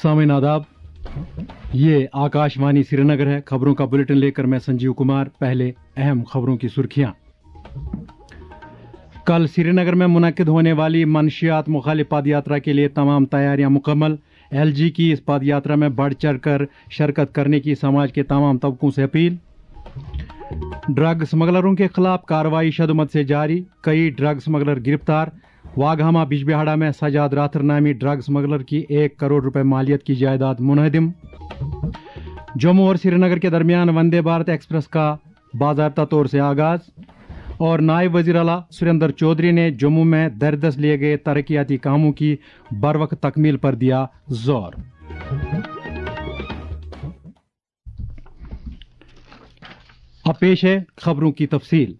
सामीन आदाब, ये आकाशवाणी श्रीनगर है। खबरों का बुलेटिन लेकर मैं संजीव कुमार। पहले अहम खबरों की सुर्खियां। कल श्रीनगर में मुनक्किद होने वाली मंशियात मुखालिफ पद यात्रा के लिए तमाम तैयारियां मुकम्मल। एलजी की इस पद यात्रा में बढ़ चढ़ कर शिरकत करने की समाज के तमाम तबकों से अपील। ड्रग स्मगलरों के खिलाफ कार्रवाई शदुमत से जारी, कई ड्रग स्मगलर गिरफ्तार। वाघामा बिजबिहाड़ा में सजाद राथर नामी ड्रग स्मगलर की 1 करोड़ रुपए मालियत की जायदाद मुनहदिम। जम्मू और श्रीनगर के दरमियान वंदे भारत एक्सप्रेस का बाज़ाब्ता तौर से आगाज। और नायब वज़ीर आला सुरेंद्र चौधरी ने जम्मू में दरदस्त लिए गए तरक्याती कामों की बरवक्त तकमील पर दिया जोर। अब पेश है खबरों की तफसील।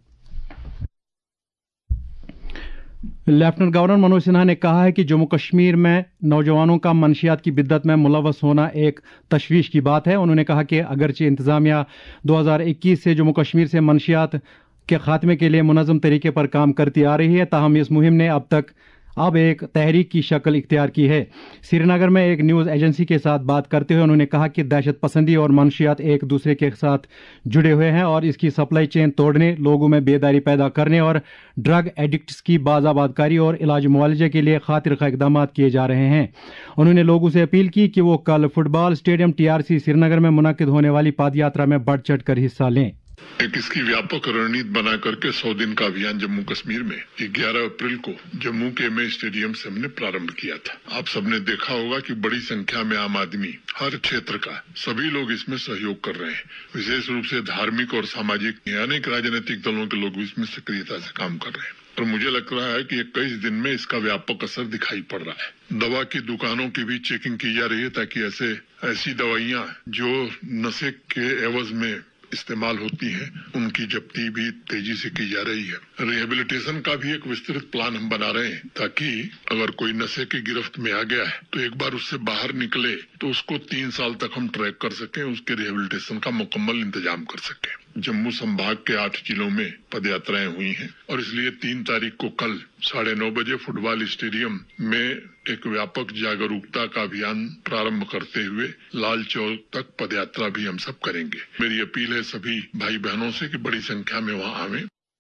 लेफ्टिनेंट गवर्नर मनोज सिन्हा ने कहा है कि जम्मू कश्मीर में नौजवानों का मंशियात की बिद्दत में मुलव्वस होना एक तशवीश की बात है। उन्होंने कहा कि अगरचे इंतजामिया 2021 से जम्मू कश्मीर से मंशियात के खात्मे के लिए मुनज़्ज़म तरीके पर काम करती आ रही है, ताहम इस मुहिम ने अब एक तहरीक की शक्ल इख्तियार की है। श्रीनगर में एक न्यूज़ एजेंसी के साथ बात करते हुए उन्होंने कहा कि दहशत पसंदी और मंशियात एक दूसरे के साथ जुड़े हुए हैं और इसकी सप्लाई चेन तोड़ने, लोगों में बेदारी पैदा करने और ड्रग एडिक्ट्स की बाज़ाबादकारी और इलाज मुआलजे के लिए खातिर खा इक़दाम किए जा रहे हैं। उन्होंने लोगों से अपील की कि वो कल फुटबॉल स्टेडियम TRC श्रीनगर में मुनक्किद होने वाली पद यात्रा में बढ़ चढ़ कर हिस्सा लें। एक इसकी व्यापक रणनीति बना करके 100 दिन का अभियान जम्मू कश्मीर में 11 अप्रैल को जम्मू के एमए स्टेडियम से हमने प्रारंभ किया था। आप सबने देखा होगा कि बड़ी संख्या में आम आदमी, हर क्षेत्र का सभी लोग इसमें सहयोग कर रहे हैं। विशेष रूप से धार्मिक और सामाजिक अनेक राजनीतिक दलों के लोग भी इसमें सक्रियता से काम कर रहे हैं और मुझे लग रहा है कि 21 दिन में इसका व्यापक असर दिखाई पड़ रहा है। दवा की दुकानों की भी चेकिंग की जा रही है ताकि ऐसी दवाइयां जो नशे के एवज में इस्तेमाल होती है उनकी जब्ती भी तेजी से की जा रही है। रिहेबिलिटेशन का भी एक विस्तृत प्लान हम बना रहे हैं ताकि अगर कोई नशे की गिरफ्त में आ गया है तो एक बार उससे बाहर निकले तो उसको 3 साल तक हम ट्रैक कर सकें, उसके रिहेबिलिटेशन का मुकम्मल इंतजाम कर सकें। जम्मू संभाग के 8 जिलों में पदयात्राएं हुई हैं और इसलिए 3 तारीख को कल 9:30 बजे फुटबॉल स्टेडियम में एक व्यापक जागरूकता का अभियान प्रारंभ करते हुए लाल चौक तक पदयात्रा भी हम सब करेंगे। मेरी अपील है सभी भाई बहनों से कि बड़ी संख्या में वहां आवें।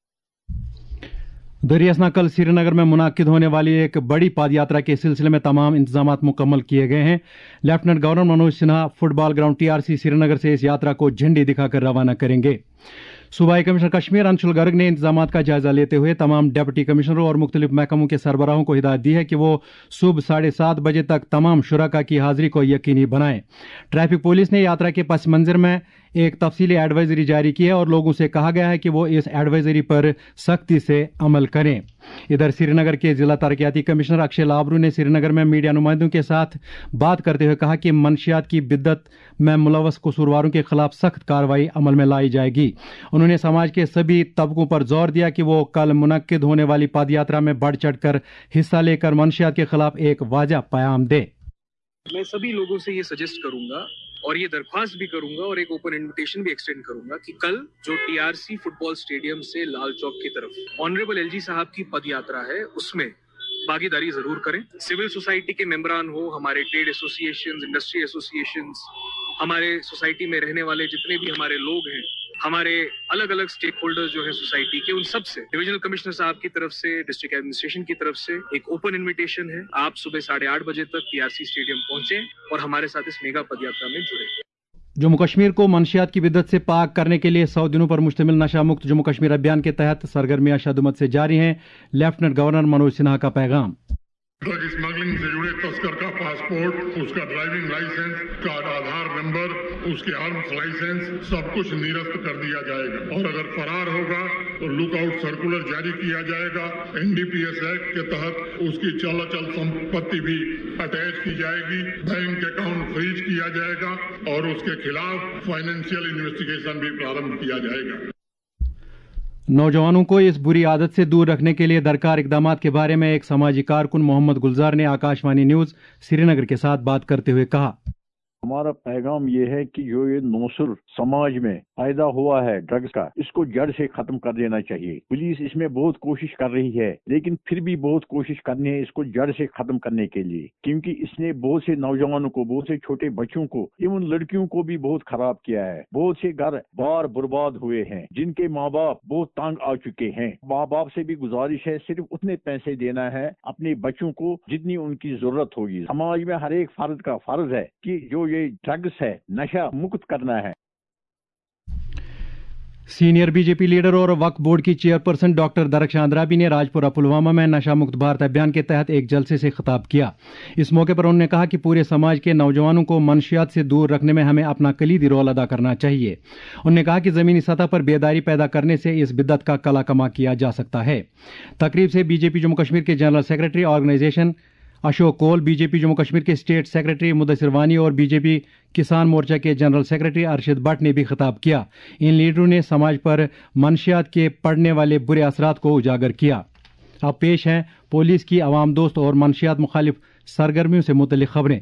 दरियासना कल श्रीनगर में मुनाकिद होने वाली एक बड़ी पद यात्रा के सिलसिले में तमाम इंतजाम मुकम्मल किए गए हैं। Lieutenant governor Manoj Sinha football ground TRC Srinagar से इस यात्रा को झंडी दिखाकर रवाना करेंगे। सूबाई कमिश्नर कश्मीर अंशुल गर्ग ने इंतजामात का जायजा लेते हुए तमाम डिप्टी कमिश्नरों और मुख्तलिफ महकमों के सरबराहों को हिदायत दी है कि वो सुबह 7:30 बजे तक तमाम शुरका की हाजिरी को यकीनी बनाएं। ट्रैफिक पुलिस ने यात्रा के पस मंजर में एक तफसीली एडवाइजरी जारी की है और लोगों से कहा गया है कि वो इस एडवाइजरी पर सख्ती से अमल करें। इधर श्रीनगर के जिला तरक्याती कमिश्नर अक्षय लाबरू ने श्रीनगर में मीडिया नुमाइंदों के साथ बात करते हुए कहा कि मंशियात की बिद्दत में मुलव्वस कसूरवारों के खिलाफ सख्त कार्रवाई अमल में लाई जाएगी। उन्होंने समाज के सभी तबकों पर जोर दिया कि वो कल मुनक्किद होने वाली पद यात्रा में बढ़ चढ़कर हिस्सा लेकर मंशियात के खिलाफ एक वाज़ह पैगाम दे। मैं सभी लोगों से ये सजेस्ट करूंगा और ये दरख्वास्त भी करूंगा और एक ओपन इनविटेशन भी एक्सटेंड करूंगा कि कल जो TRC फुटबॉल स्टेडियम से लाल चौक की तरफ ऑनरेबल LG साहब की पद यात्रा है उसमें भागीदारी जरूर करें। सिविल सोसाइटी के मेंबरान हो, हमारे ट्रेड एसोसिएशंस, इंडस्ट्री एसोसिएशंस, हमारे सोसाइटी में रहने वाले जितने भी हमारे लोग हैं, हमारे अलग अलग स्टेक होल्डर्स जो हैं सोसाइटी के, उन सब से डिविजनल कमिश्नर साहब की तरफ से, डिस्ट्रिक्ट एडमिनिस्ट्रेशन की तरफ से एक ओपन इनविटेशन है। आप सुबह 8:30 बजे तक TRC स्टेडियम पहुंचे और हमारे साथ इस मेगा पदयात्रा में जुड़े। जम्मू कश्मीर को मंशियात की बिद्दत से पाक करने के लिए 100 दिनों पर मुश्तमिल नशा मुक्त जम्मू कश्मीर अभियान के तहत सरगर्मियां शदुमत से जारी हैं। लेफ्टिनेंट गवर्नर मनोज सिन्हा का पैगाम। ड्रग स्मगलिंग से जुड़े तस्कर का पासपोर्ट, उसका ड्राइविंग लाइसेंस का आधार नंबर, उसके आर्म्स लाइसेंस सब कुछ निरस्त कर दिया जाएगा और अगर फरार होगा तो लुकआउट सर्कुलर जारी किया जाएगा। NDPS एक्ट के तहत उसकी चल संपत्ति भी अटैच की जाएगी, बैंक अकाउंट फ्रीज किया जाएगा और उसके खिलाफ फाइनेंशियल इन्वेस्टिगेशन भी प्रारंभ किया जाएगा। नौजवानों को इस बुरी आदत से दूर रखने के लिए दरकार इकदामात के बारे में एक समाजी कारकुन मोहम्मद गुलजार ने आकाशवाणी न्यूज श्रीनगर के साथ बात करते हुए कहा। हमारा पैगाम ये है कि जो ये नौसर समाज में पैदा हुआ है ड्रग्स का, इसको जड़ से खत्म कर देना चाहिए। पुलिस इसमें बहुत कोशिश कर रही है, लेकिन फिर भी बहुत कोशिश करनी है इसको जड़ से खत्म करने के लिए, क्योंकि इसने बहुत से नौजवानों को, बहुत से छोटे बच्चों को, एवं लड़कियों को भी बहुत खराब किया है। बहुत से घर बार बर्बाद हुए हैं, जिनके माँ बाप बहुत तंग आ चुके हैं। माँ बाप से भी गुजारिश है सिर्फ उतने पैसे देना है अपने बच्चों को जितनी उनकी जरूरत होगी। समाज में हर एक फर्द का फर्ज है कि जो ये ड्रग्स है नशा मुक्त करना है। सीनियर बीजेपी लीडर और वक्फ बोर्ड की चेयरपर्सन डॉक्टर दरख्शां अंद्राबी ने राजपुरा पुलवामा में नशा मुक्त भारत अभियान के तहत एक जलसे से खिताब किया। इस मौके पर उन्होंने कहा कि पूरे समाज के नौजवानों को मनशियात से दूर रखने में हमें अपना कलीदी रोल अदा करना चाहिए। उन्होंने कहा कि जमीनी सतह पर बेदारी पैदा करने से इस बिद्दत का कला कमा किया जा सकता है। तकरीब से बीजेपी जम्मू कश्मीर के general secretary organisation Ashok Koul, BJP Jammu Kashmir के स्टेट सेक्रेटरी मुदस्सिर वानी और बीजेपी किसान मोर्चा के जनरल सेक्रेटरी अरशद भट्ट ने भी खिताब किया। इन लीडरों ने समाज पर मनशियात के पड़ने वाले बुरे असरात को उजागर किया। अब पेश हैं पुलिस की अवाम दोस्त और मनशियात मुखालिफ सरगर्मियों से मुतल्लिक खबरें।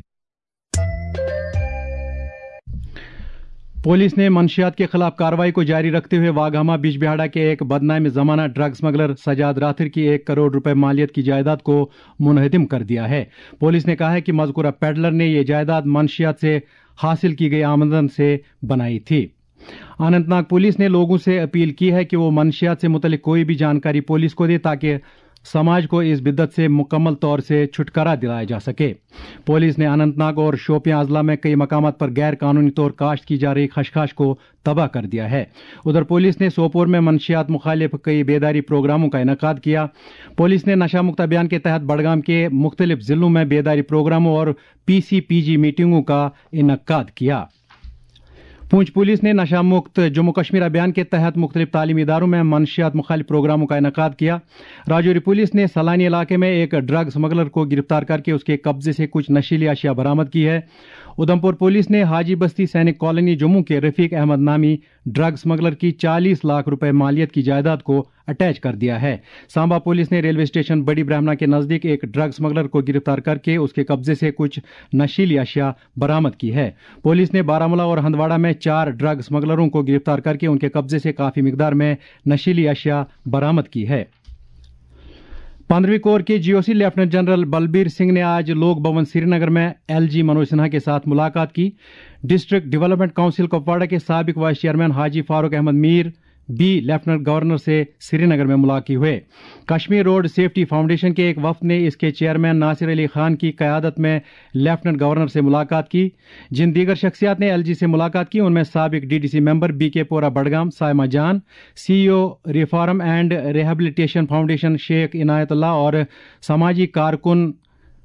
पुलिस ने मनशियात के खिलाफ कार्रवाई को जारी रखते हुए वाघामा बिजबिहाड़ा के एक बदनाम जमाना ड्रग स्मगलर सजाद राथिर की 1 करोड़ रुपए मालियत की जायदाद को मुनहदिम कर दिया है। पुलिस ने कहा है कि मज़कूरा पेडलर ने यह जायदाद मनशियात से हासिल की गई आमदन से बनाई थी। अनंतनाग पुलिस ने लोगों से अपील की है कि वो मनशियात से मुतल्लिक कोई भी जानकारी पुलिस को दे ताकि समाज को इस बिद्दत से मुकम्मल तौर से छुटकारा दिलाया जा सके। पुलिस ने अनंतनाग और शोपियां अजला में कई मकामात पर गैर कानूनी तौर काश्त की जा रही खशखाश को तबाह कर दिया है। उधर पुलिस ने सोपोर में मनशियात मुखालिफ कई बेदारी प्रोग्रामों का इनेकाद किया। पुलिस ने नशा मुक्त अभियान के तहत बड़गाम के मुख्तलिफ जिलों में बेदारी प्रोग्रामों और PCPG मीटिंगों का इनेकाद किया। पूंछ पुलिस ने नशा मुक्त जम्मू कश्मीर अभियान के तहत मुख्तलिफ तालीमी इदारों में मनशियात मुखालिफ प्रोग्रामों का इनेकाद किया। राजौरी पुलिस ने सलानी इलाके में एक ड्रग स्मगलर को गिरफ्तार करके उसके कब्जे से कुछ नशीली अशिया बरामद की है। उधमपुर पुलिस ने हाजी बस्ती सैनिक कॉलोनी जम्मू के रफीक अहमद नामी ड्रग स्मगलर की 40 लाख रुपए मालियत की जायदाद को अटैच कर दिया है। सांबा पुलिस ने रेलवे स्टेशन बड़ी ब्राह्मणा के नजदीक एक ड्रग स्मगलर को गिरफ्तार करके उसके कब्जे से कुछ नशीली अशिया बरामद की है। पुलिस ने बारामूला और हंदवाड़ा में 4 ड्रग स्मगलरों को गिरफ्तार करके उनके कब्जे से काफी मिकदार में नशीली अशिया बरामद की है। 15वीं कोर के GOC lieutenant general Balbir Singh ने आज लोक भवन श्रीनगर में LG मनोज सिन्हा के साथ मुलाकात की। डिस्ट्रिक्ट डेवलपमेंट काउंसिल कुपवाड़ा के साबिक वाइस चेयरमैन हाजी फारूक अहमद मीर भी लेफ्टिनेंट गवर्नर से श्रीनगर में मुलाकात हुए। कश्मीर रोड सेफ्टी फाउंडेशन के एक वफ्द ने इसके चेयरमैन नासिर अली खान की क़यादत में लेफ्टिनेंट गवर्नर से मुलाकात की। जिन दीगर शख्सियात ने LG से मुलाकात की उनमें साबिक DDC member BK Pora Budgam Saima Jan, CEO reform and rehabilitation foundation Sheikh Inayatullah और समाजी कारकुन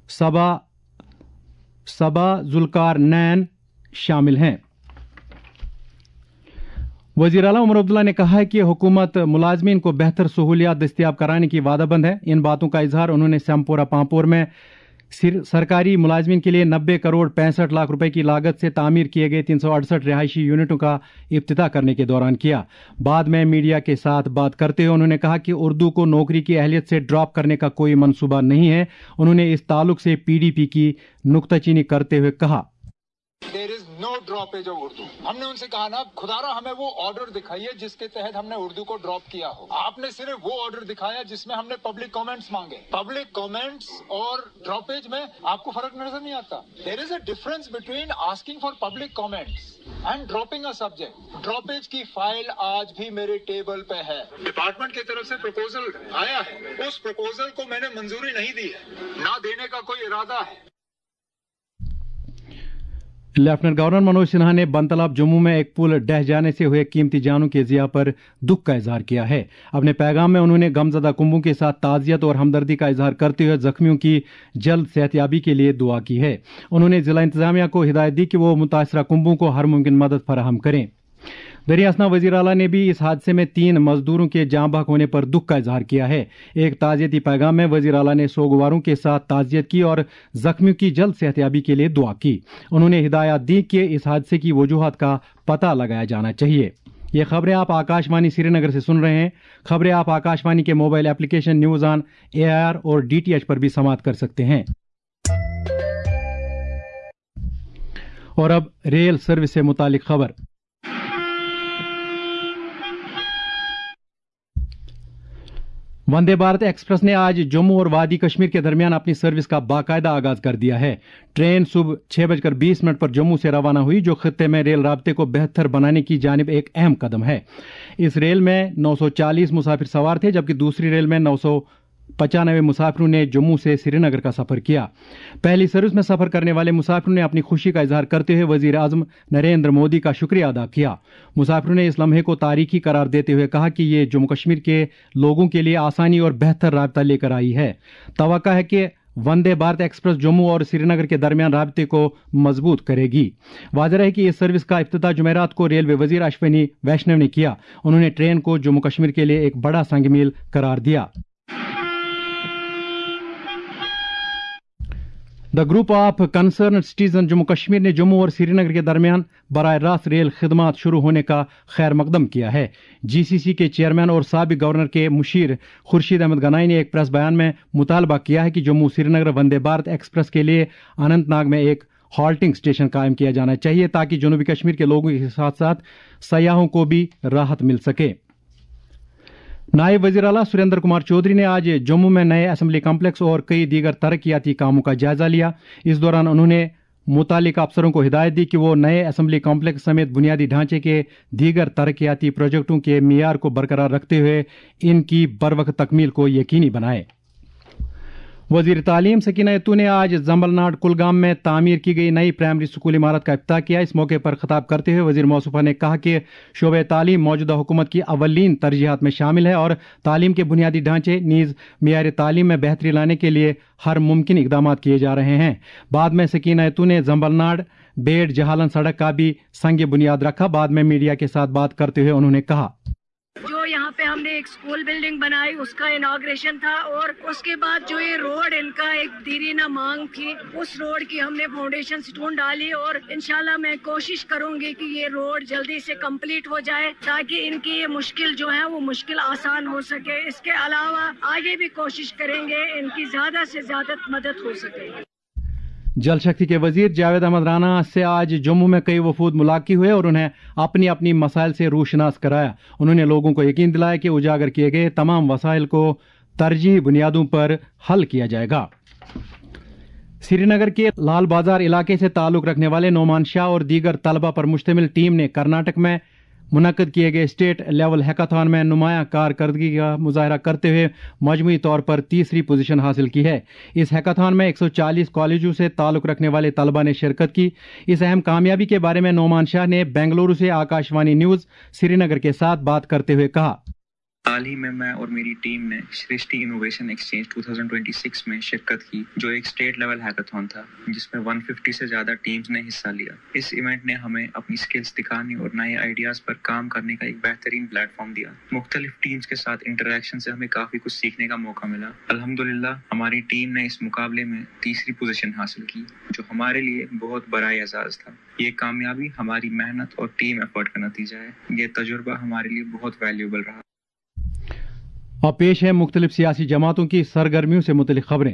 सबा जुल्कार नैन शामिल हैं। वज़ीर आला उमर अब्दुल्ला ने कहा है कि हुकूमत मुलाजमीन को बेहतर सहूलियात दस्तियाब कराने की वादाबंद है। इन बातों का इजहार उन्होंने सैमपोरा पांपोर में सरकारी मुलाजमीन के लिए 90 करोड़ 65 लाख रुपए की लागत से तामीर किए गए 368 रिहायशी यूनिटों का इफ्तिताह करने के दौरान किया। बाद में मीडिया के साथ बात करते हुए उन्होंने कहा कि उर्दू को नौकरी की अहलियत से ड्रॉप करने का कोई मंसूबा नहीं है। उन्होंने इस ताल्लुक से PDP की नुक्ताचीनी करते हुए कहा, नो ड्रॉपेज ऑफ उर्दू। हमने उनसे कहा ना, खुदारा हमें वो ऑर्डर दिखाइए जिसके तहत हमने उर्दू को ड्रॉप किया हो। आपने सिर्फ वो ऑर्डर दिखाया जिसमें हमने पब्लिक कमेंट्स मांगे। पब्लिक कमेंट्स और ड्रॉपेज में आपको फर्क नजर नहीं आता? There is a difference between asking for public comments and dropping a subject. Droppage की फाइल आज भी मेरे टेबल पे है। डिपार्टमेंट की तरफ से प्रपोजल आया है, उस प्रपोजल को मैंने मंजूरी नहीं दी है, ना देने का कोई इरादा है। लेफ्टिनेंट गवर्नर मनोज सिन्हा ने बनतलाब जम्मू में एक पुल ढह जाने से हुए कीमती जानों के ज़िया पर दुख का इजहार किया है। अपने पैगाम में उन्होंने गमजदा कुंबों के साथ ताज़ियत और हमदर्दी का इजहार करते हुए जख्मियों की जल्द सेहतयाबी के लिए दुआ की है। उन्होंने जिला इंतजामिया को हिदायत दी कि वो मुतासरा कुंबों को हर मुमकिन मदद फराहम करें। दरियासना वज़ीर आला ने भी इस हादसे में 3 मजदूरों के जाँ बहक होने पर दुख का इजहार किया है। एक ताज़ियती पैगाम में वज़ीर आला ने सोगवारों के साथ ताज़ियत की और जख्मियों की जल्द सेहतयाबी के लिए दुआ की। उन्होंने हिदायत दी कि इस हादसे की वजूहात का पता लगाया जाना चाहिए। ये खबरें आप आकाशवाणी श्रीनगर से सुन रहे हैं। खबरें आप आकाशवाणी के mobile application news on AIR और DTH पर भी समाअत कर सकते हैं। और अब रेल सर्विस से मुतालिक खबर। वंदे भारत एक्सप्रेस ने आज जम्मू और वादी कश्मीर के दरमियान अपनी सर्विस का बाकायदा आगाज कर दिया है। ट्रेन सुबह 6:20 पर जम्मू से रवाना हुई, जो खित्ते में रेल राब्ते को बेहतर बनाने की जानिब एक अहम कदम है। इस रेल में 940 मुसाफिर सवार थे, जबकि दूसरी रेल में 995 मुसाफिरों ने जम्मू से श्रीनगर का सफर किया। पहली सर्विस में सफर करने वाले मुसाफिरों ने अपनी खुशी का इजहार करते हुए वजीर आजम नरेंद्र मोदी का शुक्रिया अदा किया। मुसाफिरों ने इस लम्हे को तारीखी करार देते हुए कहा कि ये जम्मू कश्मीर के लोगों के लिए आसानी और बेहतर राब्ता लेकर आई है। तवक्का है कि वंदे भारत एक्सप्रेस जम्मू और श्रीनगर के दरमियान राब्ते को मजबूत करेगी। वाज़ेह है कि इस सर्विस का इफ्तिताह जुमेरात को रेलवे वजीर अश्विनी वैष्णव ने किया। उन्होंने ट्रेन को जम्मू कश्मीर के लिए एक बड़ा संग मील करार दिया। The group of concern citizen Jammu Kashmir ने जम्मू और श्रीनगर के दरमियान बराह रास्त रेल खिदमात शुरू होने का खैर मकदम किया है। जीसीसी के चेयरमैन और साबिक गवर्नर के मुशीर खुर्शीद अहमद गनाई ने एक प्रेस बयान में मुतालबा किया है कि जम्मू श्रीनगर वंदे भारत एक्सप्रेस के लिए अनंतनाग में एक हॉल्टिंग स्टेशन कायम किया जाना चाहिए, ताकि जनूबी कश्मीर के लोगों के साथ साथ सयाहों को भी राहत मिल सके। नायब वजीर आला सुरेंद्र कुमार चौधरी ने आज जम्मू में नए असेंबली कॉम्प्लेक्स और कई दीगर तरक्याती कामों का जायजा लिया। इस दौरान उन्होंने मुतालिका अफसरों को हिदायत दी कि वो नए असेंबली कॉम्प्लेक्स समेत बुनियादी ढांचे के दीगर तरक्याती प्रोजेक्टों के मियार को बरकरार रखते हुए इनकी बरवक्त तकमील को यकीनी बनाए। वजीर तालीम सकीना यत्तू ने आज जंबलनाड कुलगाम में तामीर की गई नई प्राइमरी स्कूल इमारत का इफ्तिताह किया। इस मौके पर खिताब करते हुए वजीर मौसूफा ने कहा कि शोबे तालीम मौजूदा हुकूमत की अव्वलीन तरजीहात में शामिल है और तालीम के बुनियादी ढांचे नीज मियार तालीम में बेहतरी लाने के लिए हर मुमकिन इकदाम किए जा रहे हैं। बाद में सकीना यत्तू ने जंबलनाड बेड़ जहालन सड़क का भी संग बुनियाद रखा। बाद में मीडिया के साथ बात करते हुए उन्होंने कहा, जो यहाँ पे हमने एक स्कूल बिल्डिंग बनाई उसका इनॉग्रेशन था, और उसके बाद जो ये रोड इनका एक दीरीना मांग थी, उस रोड की हमने फाउंडेशन स्टोन डाली और इंशाल्लाह मैं कोशिश करूंगी कि ये रोड जल्दी से कंप्लीट हो जाए, ताकि इनकी ये मुश्किल जो है वो मुश्किल आसान हो सके। इसके अलावा आगे भी कोशिश करेंगे इनकी ज्यादा से ज्यादा मदद हो सके। जल शक्ति के वजीर जावेद अहमद राना से आज जम्मू में कई वफूद मुलाकी हुए और उन्हें अपनी अपनी मसाइल से रूशनास कराया। उन्होंने लोगों को यकीन दिलाया कि उजागर किए गए तमाम वसाइल को तरजीही बुनियादों पर हल किया जाएगा। श्रीनगर के लाल बाजार इलाके से ताल्लुक रखने वाले नोमान शाह और दीगर तलबा पर मुश्तमिल टीम ने कर्नाटक में मुनक्कद किए गए स्टेट लेवल हैकाथॉन में नुमाया कारकर्दगी का मुजाहरा करते हुए मजमूई तौर पर तीसरी पोजीशन हासिल की है। इस हैकाथॉन में 140 कॉलेजों से ताल्लुक रखने वाले तलबा ने शिरकत की। इस अहम कामयाबी के बारे में नोमान शाह ने बेंगलुरु से आकाशवाणी न्यूज श्रीनगर के साथ बात करते हुए कहा, हाल ही में मैं और मेरी टीम ने सृष्टि इनोवेशन एक्सचेंज 2026 में शिरकत की, जो एक स्टेट लेवल हैकाथॉन था जिसमें 150 से ज्यादा टीम्स ने हिस्सा लिया। इस इवेंट ने हमें अपनी स्किल्स दिखाने और नए आइडियाज पर काम करने का एक बेहतरीन प्लेटफॉर्म दिया। मुख्तलिफ टीम्स के साथ इंटरेक्शन से हमें काफी कुछ सीखने का मौका मिला। अल्हम्दुलिल्लाह हमारी टीम ने इस मुकाबले में तीसरी पोजीशन हासिल की, जो हमारे लिए बहुत बड़ा एजाज था। ये कामयाबी हमारी मेहनत और टीम एफर्ट का नतीजा है। ये तजुर्बा हमारे लिए बहुत वैल्यूएबल रहा। और पेश है मुख्तलिफ सियासी जमातों की सरगर्मियों से मुतल्लिक खबरें।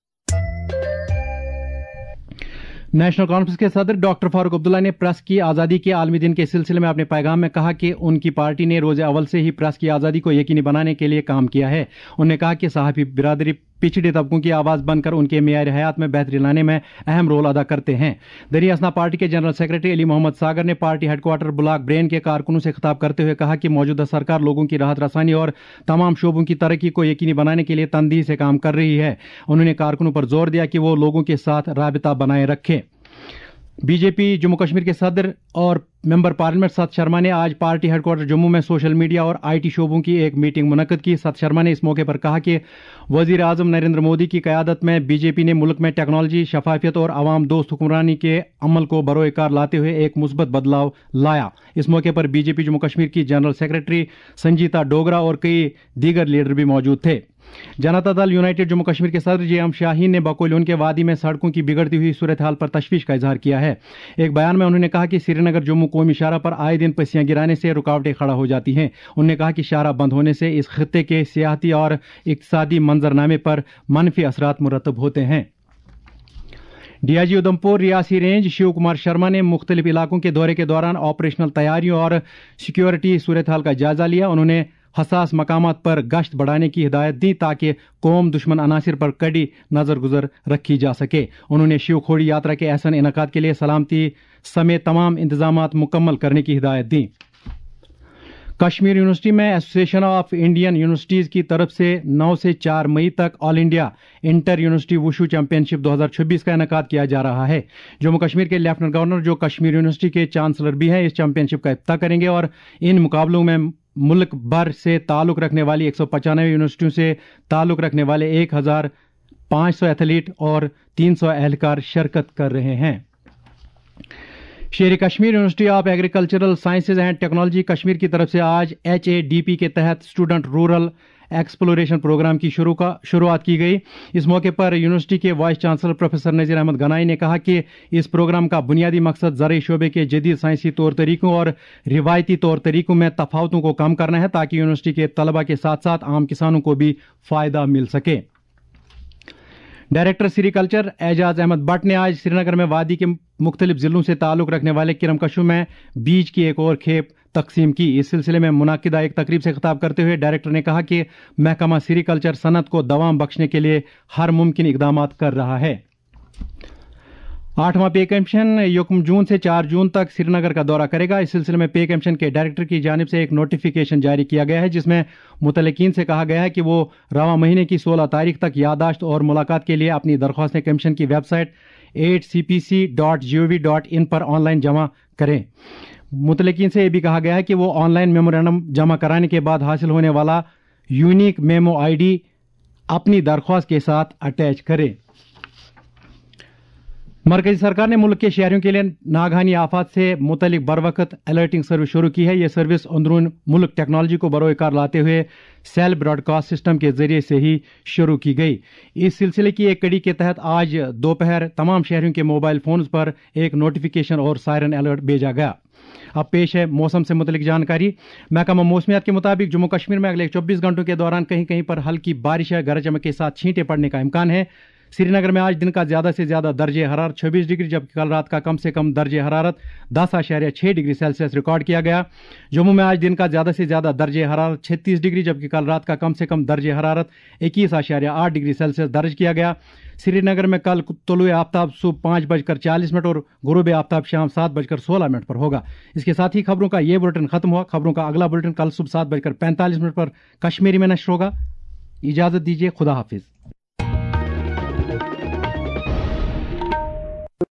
नेशनल कॉन्फ्रेंस के सदर डॉक्टर फारूक अब्दुल्ला ने प्रेस की आज़ादी के आलमी दिन के सिलसिले में अपने पैगाम में कहा कि उनकी पार्टी ने रोज़े अव्वल से ही प्रेस की आज़ादी को यकीनी बनाने के लिए काम किया है। उन्होंने कहा कि सहाफ़ी बिरादरी पिछड़े तबकों की आवाज़ बनकर उनके मेयार हयात में बेहतरी लाने में अहम रोल अदा करते हैं। दरी असना पार्टी के जनरल सेक्रेटरी अली मोहम्मद सागर ने पार्टी हेडक्वार्टर ब्लॉक ब्रेन के कारकुनों से खिताब करते हुए कहा कि मौजूदा सरकार लोगों की राहत रसानी और तमाम शोबों की तरक्की को यकीनी बनाने के लिए तंदीही से काम कर रही है। उन्होंने कारकुनों पर जोर दिया कि वो लोगों के साथ राबिता बनाए रखें। बीजेपी जम्मू कश्मीर के सदर और मेंबर पार्लियामेंट सत शर्मा ने आज पार्टी हेडक्वार्टर जम्मू में सोशल मीडिया और आईटी शोबों की एक मीटिंग मुनक्कद की। सत शर्मा ने इस मौके पर कहा कि वजीर आजम नरेंद्र मोदी की क़यादत में बीजेपी ने मुल्क में टेक्नोलॉजी, शफाफियत और आवाम दोस्त हुक्मरानी के अमल को बरोएकार लाते हुए एक मुस्बत बदलाव लाया। इस मौके पर बीजेपी जम्मू कश्मीर की जनरल सेक्रेटरी संजीता डोगरा और कई दीगर लीडर भी मौजूद थे। जनता दल यूनाइटेड जम्मू कश्मीर के सदर जे एम शाहीन ने बकोलियोन के वादी में सड़कों की बिगड़ती हुई सूरत हाल पर तशवीश का इजहार किया है। एक बयान में उन्होंने कहा कि श्रीनगर जम्मू कौमी शाहरा पर आए दिन पस्सियां गिराने से रुकावटें खड़ा हो जाती हैं। उन्होंने कहा कि शाहरा बंद होने से इस खित्ते के सियाहती और इक्तिसादी मंजरनामे पर मनफी असरात मुरतब होते हैं। डीआईजी उधमपुर रियासी रेंज शिव कुमार शर्मा ने मुख्तलिफ इलाकों के दौरे के दौरान ऑपरेशनल तैयारियों और सिक्योरिटी सूरत हाल का जायजा लिया। उन्होंने हसास मकामात पर गश्त बढ़ाने की हिदायत दी ताकि कौम दुश्मन अनासिर पर कड़ी नजर गुजर रखी जा सके। उन्होंने शिव खोड़ी यात्रा के एहसन इनकाद के लिए सलामती समेत तमाम इंतजामात मुकम्मल करने की हिदायत दी। कश्मीर यूनिवर्सिटी में एसोसिएशन ऑफ इंडियन यूनिवर्सिटीज की तरफ से 9 से 4 मई तक all India inter university wushu championship 2026 का इनेकाद किया जा रहा है। जम्मू कश्मीर के लेफ्टिनेंट गवर्नर जो कश्मीर यूनिवर्सिटी के चांसलर भी हैं इस चैंपियनशिप का इफ्तिताह करेंगे और इन मुकाबलों में मुल्क भर से ताल्लुक रखने वाली 195 यूनिवर्सिटियों से ताल्लुक रखने वाले 1500 एथलीट और 300 एहलकार शिरकत कर रहे हैं। Sher Kashmir university of agricultural sciences and technology Kashmir की तरफ से आज HADP के तहत स्टूडेंट रूरल एक्सप्लोरेशन प्रोग्राम की शुरुआत की गई। इस मौके पर यूनिवर्सिटी के vice chancellor professor Nazir Ahmad Ganai ने कहा कि इस प्रोग्राम का बुनियादी मकसद ज़राई शोबे के जदीद साइंसी तौर तरीकों और रिवायती तौर तरीकों में तफावतों को कम करना है ताकि यूनिवर्सिटी के तलबा के साथ साथ आम किसानों को भी फ़ायदा मिल सके। डायरेक्टर सेरीकल्चर एजाज अहमद बट ने आज श्रीनगर में वादी के मुख्तलिफ जिलों से ताल्लुक रखने वाले किरमकशों में बीज की एक और खेप तकसीम की। इस सिलसिले में मुनाकिदा एक तकरीब से खिताब करते हुए डायरेक्टर ने कहा कि महकमा सेरीकल्चर सनत को दवाम बख्शने के लिए हर मुमकिन इकदाम कर रहा है। 8वां पे कमीशन यकम जून से 4 जून तक श्रीनगर का दौरा करेगा। इस सिलसिले में पे कमीशन के डायरेक्टर की जानिब से एक नोटिफिकेशन जारी किया गया है जिसमें मुतलकीन से कहा गया है कि वो रवां महीने की 16 तारीख तक यादाश्त और मुलाकात के लिए अपनी दरख्वास्तें कमीशन की वेबसाइट 8cpc.gov.in पर ऑनलाइन जमा करें। मुतलकीन से यह भी कहा गया है कि वो ऑनलाइन मेमोरेंडम जमा कराने के बाद हासिल होने वाला यूनिक मेमो ID अपनी दरख्वास्त के साथ अटैच करें। मरकजी सरकार ने मुल्क के शहरियों के लिए नागहानी आफात से मुतलिक बरवक्त अलर्टिंग सर्विस शुरू की है। यह सर्विस अंदरून मुल्क टेक्नोलॉजी को बरोकार लाते हुए सेल ब्रॉडकास्ट सिस्टम के जरिए से ही शुरू की गई। इस सिलसिले की एक कड़ी के तहत आज दोपहर तमाम शहरियों के मोबाइल फोन पर एक नोटिफिकेशन और सायरन अलर्ट भेजा गया। अब पेश है मौसम से मुतलिक जानकारी। महकमा मौसमियात के मुताबिक जम्मू कश्मीर में अगले 24 घंटों के दौरान कहीं कहीं पर हल्की बारिश या गरज चमक के साथ छींटे पड़ने का इम्कान है। श्रीनगर में आज दिन का ज्यादा से ज्यादा दर्जे हरारत 26 डिग्री जबकि कल रात का कम से कम दर्जे हरारत 10.6 डिग्री सेल्सियस रिकॉर्ड किया गया। जम्मू में आज दिन का ज्यादा से ज्यादा दर्जे हरारत 36 डिग्री जबकि कल रात का कम से कम दर्जे हरारत 21.8 डिग्री सेल्सियस दर्ज किया गया। श्रीनगर में कल तुलुए आफ्ताब सुबह 5:40 और गुरूब आफ्ताब शाम 7:16 पर होगा। इसके साथ ही खबरों का ये बुलेटिन खत्म हुआ। खबरों का अगला बुलेटिन कल सुबह 7:45 पर कश्मीरी में नश्र होगा। इजाजत दीजिए, खुदा हाफिज।